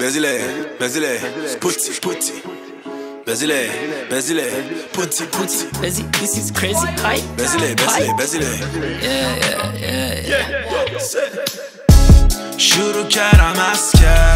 Basile, putti. Basile, putti. Bezzy, this is crazy. Hi. Basile. Yeah. شروع کردم از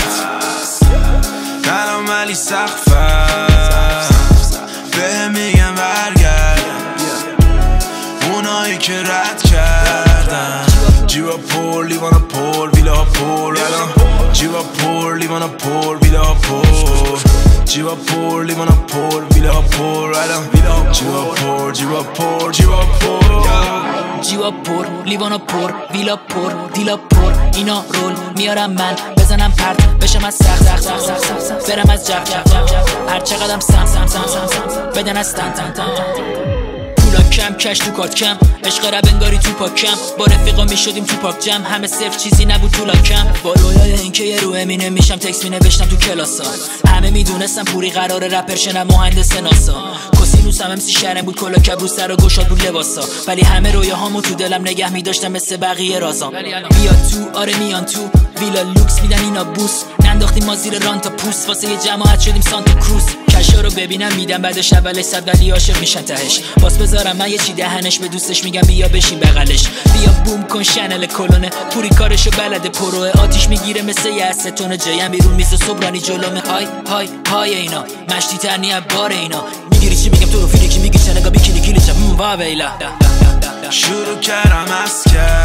الان ولی سقفم به میگم برگرد اونایی که رد کردن جیبا پر لیوانا پر ویلا پر الان جیبا پر لیوانا پر ویلا پر جیبا پر لیوانا پر ویلا پر الان جیبا پر جیوا پر لیوانا پر ویلا پر دیلا پر اینا رول میارم من بزنم پرت بشم از سخت برم از جف هر چقدرم سم بدن از تن پولا کم کش تو کات کم عشق رب انگاری تو پاکم با رفیقا میشدیم تو پاک جم همه صرف چیزی نبود تو لاکم با رویای اینکه یه رو امینه میشم تکس می نوشتم تو کلاسا همه میدونستم پوری قرار رپر شنم مهندس ناسا کسینوس هم امسی شرم بود کلا کبرو سر و گشاد بود لباسا ولی همه رویاهامو تو دلم نگه میداشتم مثل بقیه رازام بیا تو آره میان تو ویلا لوکس میدن اینا بوس ننداختیم ما زیر ران تا پوست واسه یه جماعت شدیم سانتا کروز کشا رو ببینم میدم بعدش اولش صد ولی عاشق میشن تهش باز بذارم من یه چی دهنش به دوستش میگم بیا بشین بغلش بیا بوم کن شنل کلونه پوری کارشو بلده پروه آتیش میگیره مثل یه استونه جایم بیرون میز صبرانی جلومه های اینا مشتی ترنی بار اینا میگیری چی میگم تو رو فیلیکی میگی چنگا بیکینی کلی چه واویلا شروع کردم از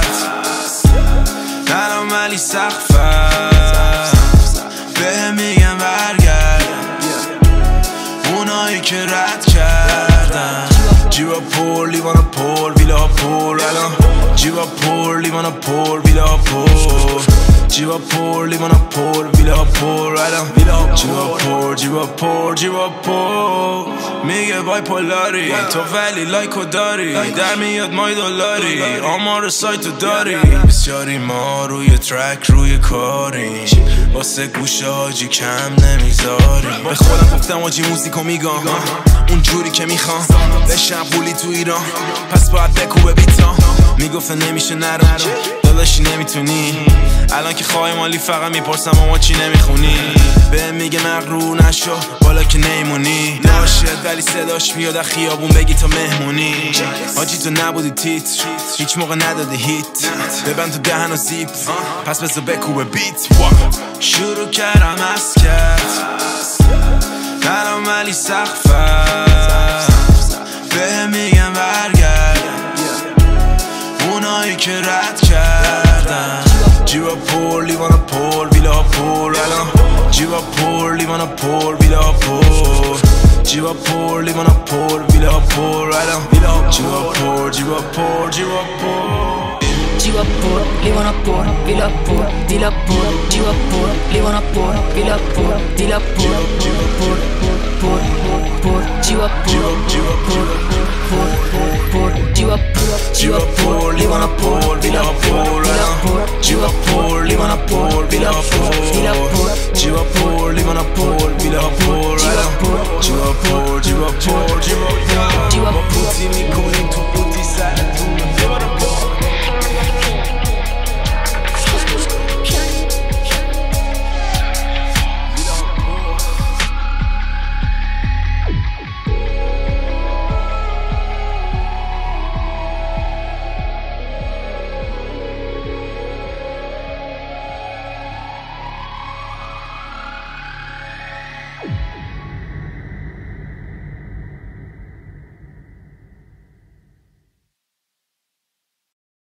الان ولی سقفم به میگم برگرد اونایی که رد کردن جیبا پر لیوانا پر ویلا پر الان جیبا پر لیوانا پر ویلا پر جیبا پر لیوانا پر ویلا پر الان جیبا پر میگه بای پولاری تو ولی لایکو داری در میاد مای دلاری آمار سایتو داری بسیاری ما روی ترک روی کاری واسه گوشه حاجی کم نمیذاریم به خودم گفتم حاجی موزیکو میگم اون جوری که میخوام بشم پولی تو ایران پس باید بکوبه بیتا میگفته نمیشه نرو داداشی نمیتونی الان که خواهی مالی فقط میپرسم اما چی نمیخونی به میگه مغرور نشو بالا که نیمونی ناشد ولی صداش میاد از خیابون بگی تا مهمونی حاجی تو نبودی تیتر هیچ موقع نداده هیت ببند تو دهن و زیپ پس بذار بکوبه بیت شروع کردم از الان ولی سقفم به میگم برگرد اونایی که رد کردن جیبا پر لیوانا پر ویلا پر الان جیبا پر لیوانا پر ویلا پر جیبا پر لیوانا پر ویلا پر الان جیبا پر جیوا پر لیوانا پر ویلا پر دیلا پر جیوا پر لیوانا پر ویلا پر دیلا پر جیوا پر لیوانا پر ویلا پر جیوا پر لیوانا پر ویلا پر